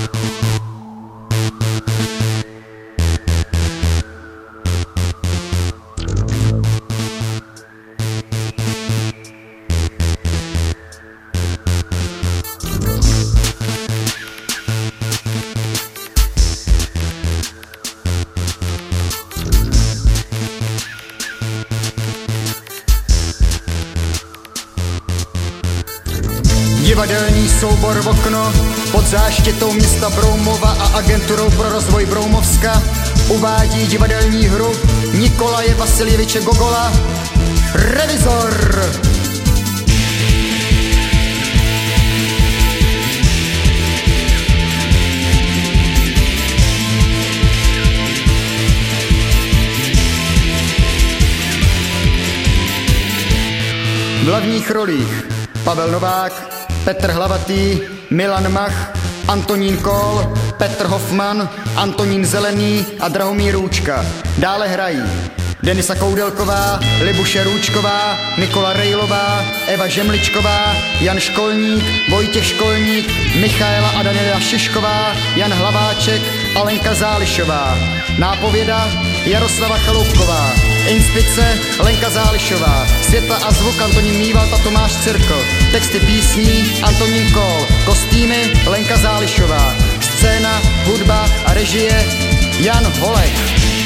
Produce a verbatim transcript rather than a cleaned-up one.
Divadelní soubor v okno pod záštitou města Broumova a agenturou pro rozvoj Broumovska uvádí divadelní hru Nikolaje Vasiljeviče Gogola Revizor. V hlavních rolích Pavel Novák, Petr Hlavatý, Milan Mach, Antonín Kohl, Petr Hoffman, Antonín Zelený a Drahomír Růčka. Dále hrají Denisa Koudelková, Libuše Růčková, Nikola Rejlová, Eva Žemličková, Jan Školník, Vojtěch Školník, Michaela a Daniela Šišková, Jan Hlaváček, Alenka Zálišová. Nápověda Jaroslava Chaloupková. Inspice Lenka Zálišová. Světla a zvuk Antonín Mývald a Tomáš Cirkl. Texty písní Antonín Kohl. Kostýmy Lenka Zálišová. Scéna, hudba a režie Jan Holek.